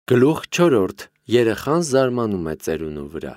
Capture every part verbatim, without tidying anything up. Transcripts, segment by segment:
Գլուխ չորրորդ. Երեխան զարմանում է ծերունու վրա։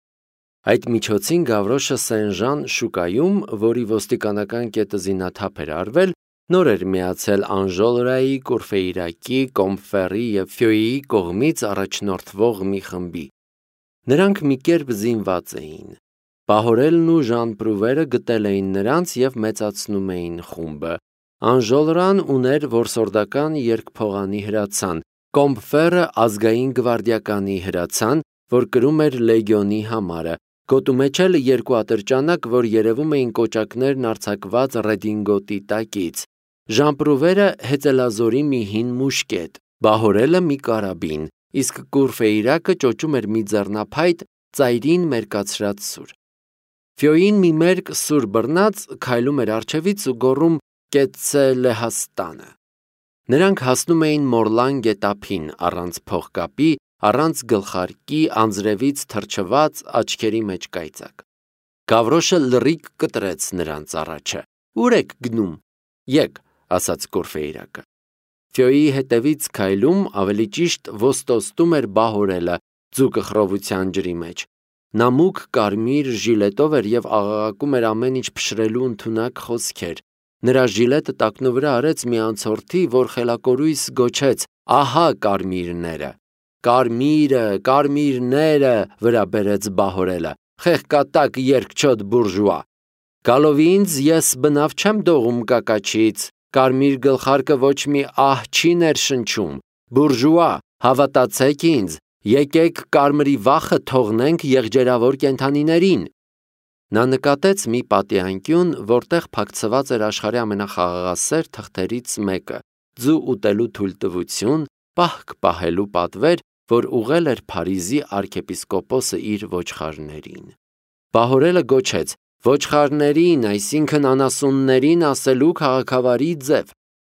Այդ միջոցին Գավրոշը Սեն-Ժան շուկայում, որի ոստիկանական կետը զինաթափ էր արվել, նոր էր միացել Անժոլրայի, Կուրֆեյրակի, Կոմֆերի և Ֆյոյի կողմից առաջնորդվող մի խմբի։ Նրանք մի կերպ զինված էին։ Պահորելն ու Ժան-Պրուվերը գտել էին նրանց և մեծացնում էին խումբը։ Անժոլրան ուներ որսորդական երկփողանի հրացան, Կոմֆերը ազգային գվարդիականի հրացան, որ կրում էր լեգիոնի համարը, գոտու մեջ էլ երկու ատրճանակ, որ երևում էին կոճակներն արձակված ռեդինգոտի տակից, Ժան-Պրուվերը հեծելազորի մի հին մուշկետ, Բահորելը մի կարաբին, իսկ Կուրֆեյրակը ճոճում էր մի ձեռնափայտ ծայրին մերկացրած սուր։ Ֆյոյին մի մերկ սուր բռնած քայլում էր առջևից ու գոռում «Կեցցե Լեհաստանը»։ Նրանք հասնում էին Մորլան գետափին, առանց փողկապի, առանց գլխարկի, անձրևից թրջված, աչքերի մեջ կայծակ։ Գավրոշը լռիկ կտրեց նրանց առաջը։ «Ուր եք գնում»։ «Եկ», ասաց Կուրֆեյրակը։ Ֆյոյի հետևից քայլում, ավելի ճիշտ ոստոստում էր Բահորելը ձուկը խռովության ջրի մեջ։ Նա մուգ կարմիր ժիլետով էր և աղաղակում էր ամեն ինչ փշրելու ընդունակ խոսքեր։ Նրա ժիլետը տակնու վրա արեց մի անցորդի, որ խելակորույս գոչեց. «Ահա կարմիրները»։ «Կարմիրը, կարմիրները», վրա բերեց Բահորելը, «խեղկատակ երկչոտ բուրժուա։ Գալով ինձ ես բնավ չեմ դողում կակաչից, կարմիր գլխարկը ոչ մի ահ չի ներշնչում, բուրժուա, հավատացեք ինձ, եկեք կարմրի վախը թողնենք եղջերավոր կենդանիներին»։ Նա նկատեց մի պատի որտեղ փակցված էր աշխարհի ամենախաղաղասեր թղթերից մեկը, ձու ուտելու թույլտվություն, պահք պահելու պատվեր, որ ուղղել էր Փարիզի արքեպիսկոպոսը իր ոչխարներին։ Բահորելը գոչեց. «Ոչխարներին, այսինքն անասուններին ասելու քաղաքավարի ձև»,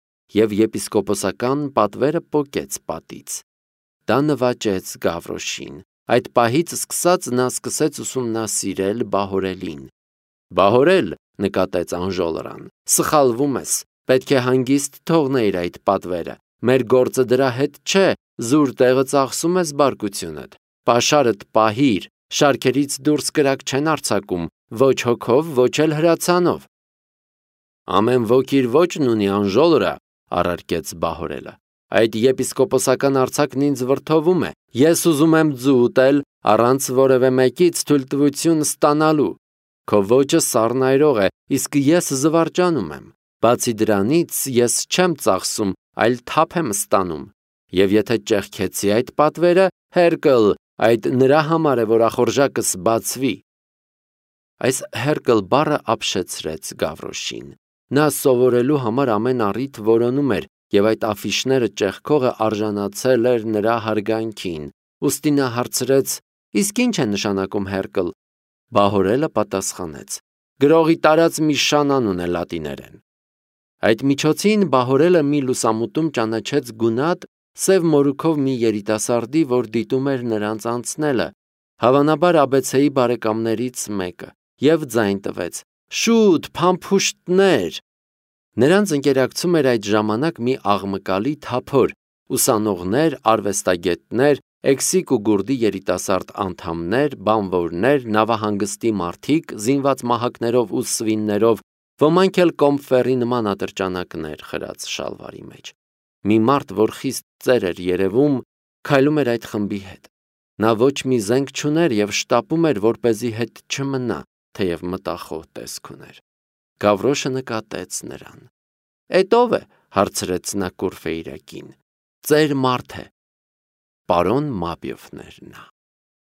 և եպիսկոպոսական պատվերը պոկեց պատից։ Դա նվաճեց Գավրոշին։ Այդ պահից սկսած նա սկսեց ուսումնասիրել Բահորելին։ «Բահորել», նկատեց Անժոլրան, «սխալվում ես, պետք է հանգիստ թողնեիր այդ պատվերը, մեր գործը դրա հետ չէ, զուր տեղը ծախսում ես բարկությունդ, պաշարդ պահիր, շարքերից դուրս կրակ չեն արձակում, ոչ հոգով, ոչ էլ հրացանով»։ «Ամեն ոք իր ոճն ունի, Անժոլրա», առարկեց Բահորելը։ «Այդ եպիսկոպոսական արձակն ինձ վրդովում է, ես ուզում եմ ձու ուտել, առանց որևէ մեկից թույլտվություն ստանալու։ Քո ոճը սառնայրող է, իսկ ես զվարճանում եմ։ Բացի դրանից, ես չեմ ծախսում, այլ թափ եմ ստանում։ Եվ եթե ճեղքեցի այդ պատվերը, հերկլ, այդ նրա համար է, որ ախորժակս բացվի»։ Այս հերկլ բառը ապշեցրեց Գավրոշին։ Նա սովորելու համար ամեն առիթ որոնում էր, և այդ աֆիշները ճեղքողը արժանացել էր նրա հարգանքին, ուստի նա հարցրեց. «Իսկ ի՞նչ է նշանակում հերկլ»։ Բահորելը պատասխանեց. «Գրողի տարած մի շանանուն է լատիներեն»։ Այդ միջոցին Բահորելը մի լուսամուտում ճանաչեց գունատ, սև մորուքով մի երիտասարդի, որ դիտում էր նրանց անցնելը, հավանաբար աբեցեի բարեկամներից մեկը, և ձայն տվեց. «Շուտ, փամփուշտներ»։ Նրանց ընկերակցում էր այդ ժամանակ մի աղմկալի թափոր, ուսանողներ, արվեստագետներ, էքսիկ ու գուրդի երիտասարդ անդամներ, բանվորներ, նավահանգստի մարդիկ, զինված մահակներով ու սվիններով, ոմանք էլ Կոմֆերի նման ատրճանակներ խրած շալվարի մեջ։ Մի մարդ, որ խիստ ծեր էր երևում, քայլում էր այդ խմբի հետ։ Նա ոչ մի զենք չուներ և շտապում էր, որպեսզի հետ չմնա, թեև մտախոհ տեսք ուներ։ Գավրոշը նկատեց նրան։ «Էդ ո՞վ է», հարցրեց նա Կուրֆեյրակին։ «Ծեր մարդ է»։ Պարոն Մաբիոֆն էր նա։